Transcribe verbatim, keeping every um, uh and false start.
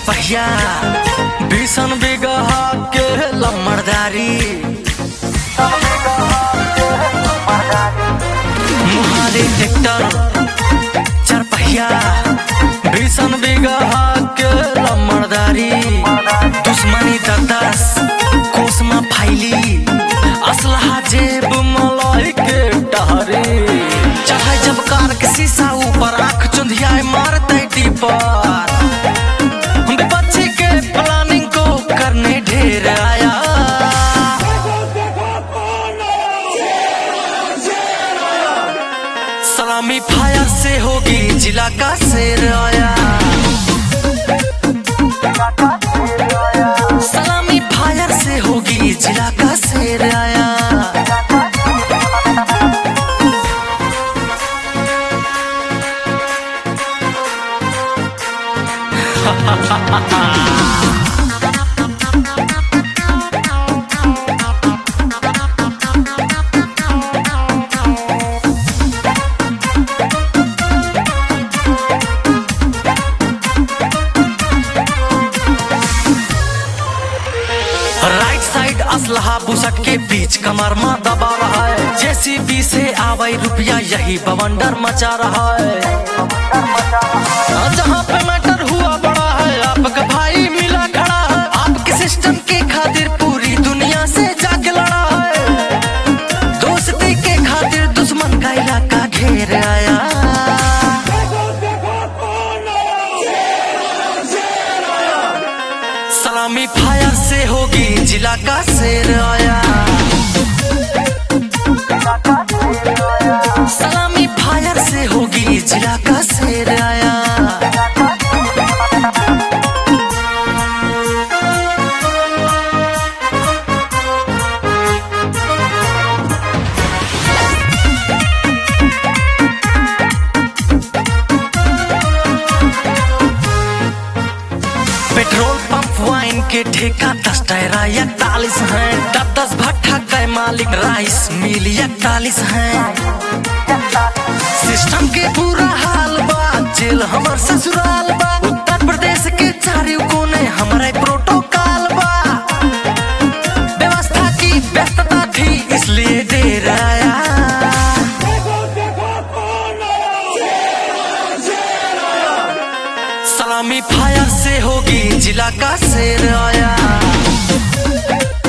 पहिया भीषण बिगहा के लम्बरदारी मुहारी ट्रैक्टर चार पहिया भीषण बिगहा के लम्बरदारी दुश्मनी दस कोसमा फैली असलहा जेब मलाई के टहरी चढ़ाई जब कार के शीशा ऊपर आँख चुंधिया मारते टीपर बच्चे के प्लानिंग को करने ढेर आया सलामी फायर से होगी जिला का शेर आया सलामी फायर से होगी जिला का शेर आया राइट साइड असलहा बुसट के बीच कमर में दबा रहा है जेसीबी से आवे रुपया यही बवंडर मचा रहा है जहाँ पे मैटर हुआ बड़ा है आपका भाई मिला खड़ा है आपके सिस्टम के खातिर पूरी दुनिया से जाके लड़ा है दोस्ती के खातिर दुश्मन का इलाका घेर आया सलामी फायर से होगी जिला का शेर आया सलामी फायर से होगी जिला का शेर आया पेट्रोल पंप वाइन के ठेका दस टायरा इकतालीस है दस दस भट्ठा के मालिक राइस मिल इकतालीस है सिस्टम के पूरा हाल बा जेल हमर ससुराल बा उत्तर प्रदेश के चारों कोने हमारे प्रोटोकॉल बा व्यवस्था की व्यस्तता थी इसलिए देर आया सलामी फायर से होगी जिला का शेर आया